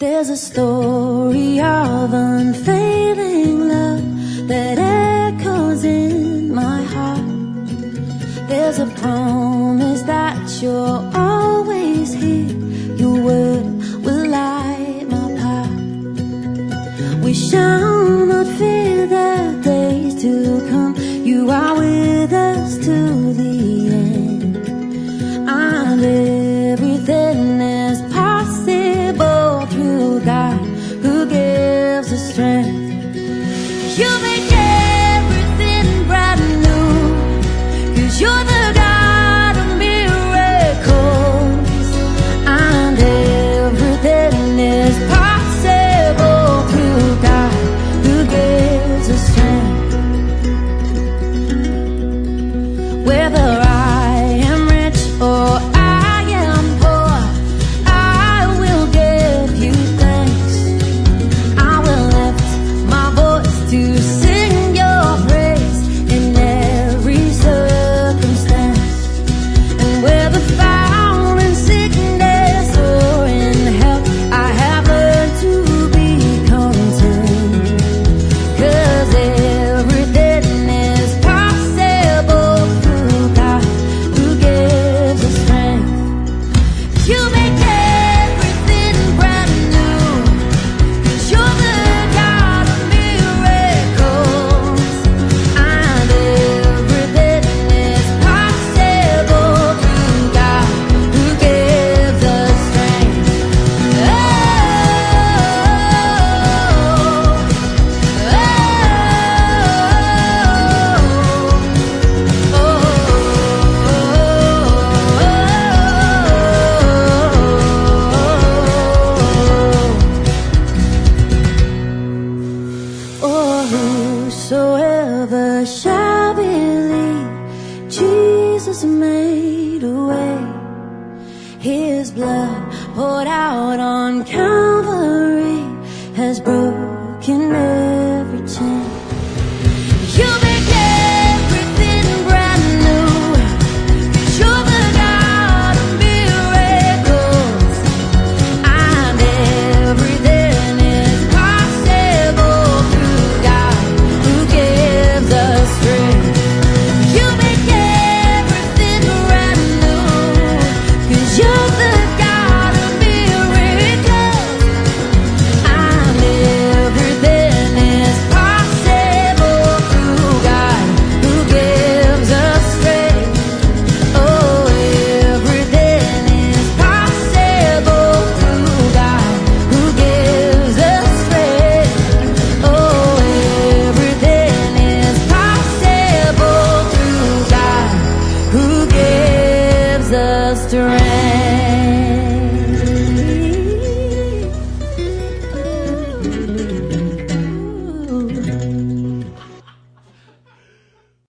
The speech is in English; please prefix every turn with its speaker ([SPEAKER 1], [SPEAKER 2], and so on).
[SPEAKER 1] There's a story of unfailing love that echoes in my heart. There's a promise that you're always here. Your word will light my path. We shall not fear the days to come. You are with us to the end. And everything is possible through God who gives us strength. You make everything brand new, 'cause you're the God of miracles. And everything is possible through God who gives us strength. Whether I am rich or I am poor, I will give you thanks. I will lift my voice to sing your praise in every circumstance. And whether found in sickness or in health, I have learned to be content. 'Cause everything is possible through God who gives us strength. You make everything brand new, 'cause you're the God of miracles. And everything is possible through God who gives us strength. Oh, whosoever shall believe Jesus made a way. His blood poured out on Calvary has broken every chain. You make everything brand new, 'cause you're the God of miracles. And everything is possible through God who gives us strength. You make everything brand new, 'cause you're the God of miracles. And everything is possible through God who gives us strength. Oh, everything is possible through God who gives us strength. Oh, everything is possible through God who gives us strength.